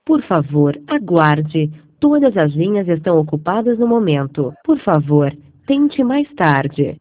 Por favor, aguarde. Todas as linhas estão ocupadas no momento. Por favor, tente mais tarde.